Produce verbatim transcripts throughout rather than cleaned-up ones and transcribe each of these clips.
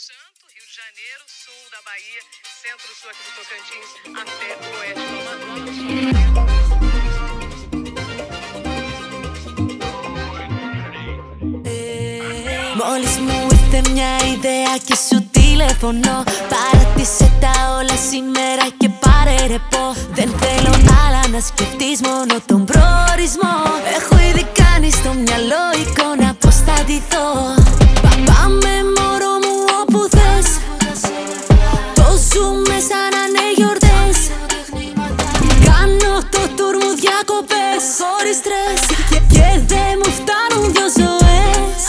Santo, Rio de Janeiro, sul da Bahia, centro-sul aqui do Tocantins, até o oeste do Amazonas. Μόλις μου ήρθε μια ιδέα και σου τηλεφωνώ. Παράτησε τα όλα σήμερα και πάρε ρεπό. Δεν θέλω άλλα να σκεφτείς, μόνο τον προορισμό. Έχω ήδη κάνει στο μυαλό εικόνα πως θα ντυθώ. Πα, πάμε μωρό μου όπου θες. Το ζούμε σαν να είναι γιορτές. Κάνω το τουρ μου διακοπές χωρίς στρες. Και, και δεν μου φτάνουν δυο ζωές.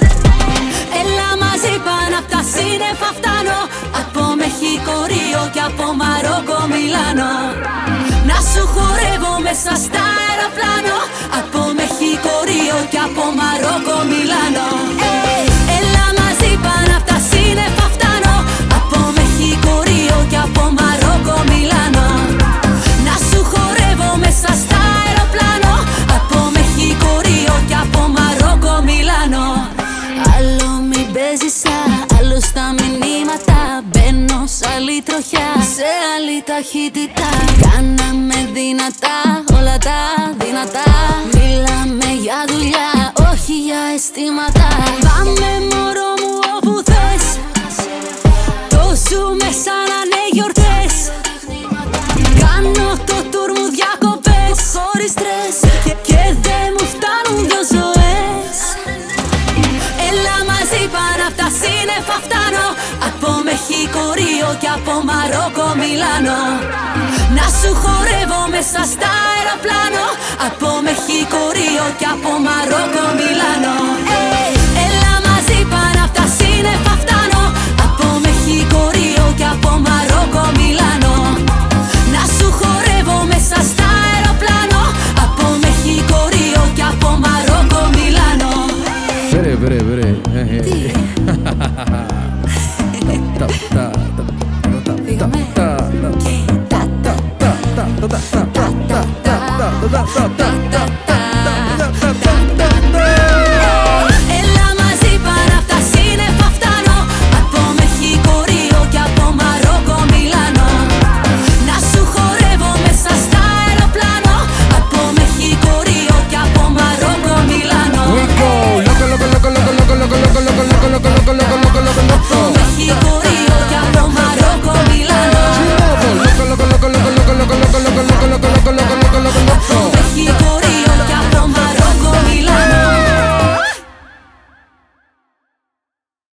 Έλα μαζί πάνω απ' τα σύννεφα φτάνω. Από Μεχικό, Ρίο και από Μαρόκο, Μιλάνο. Να σου χορεύω μέσα στα αεροπλάνο. Από Μεχικό, Ρίο και από Μαρόκο, Μιλάνο. Hey, έλα μαζί πάνω απ' τα σύννεφα φτάνω. Από Μεχικό, Ρίο και από Μαρόκο, Μιλάνο. Να σου χορεύω μέσα στα αεροπλάνο. Από Μεχικό, Ρίο και από Μαρόκο, Μιλάνο. Άλλο μην παίζεις, άλλο στα μηνύματα. Μπαίνω σ' άλλη τροχιά, σε άλλη ταχύτητα. Κάναμε δυνατά όλα τα δυνατά. Μιλάμε για δουλειά, όχι για αισθήματα. Πάμε μωρό μου όπου θες. Το ζούμε σαν να είναι γιορτές. Κάνω το τουρ μου διακοπές χωρίς στρες. Και, και δεν μου φτάνουν δυο ζωές. Έλα μαζί πάνω απ' τα σύννεφα φτάνω. Από Μεχικό, Ρίο και από Μαρόκο, Μιλάνο. Να σου χορεύω μέσα στα αεροπλάνο. Από Μεχικό, Ρίο και από Μαρόκο, Μιλάνο. Hey, έλα μαζί πάνω απ' τα σύννεφα φτάνω. Από Μεχικό, Ρίο και από Μαρόκο, Μιλάνο. Να σου χορεύω μέσα στα αεροπλάνο. Από Μεχικό, Ρίο και από Μαρόκο, Μιλάνο. Βρε, βρε, βρε. Τι?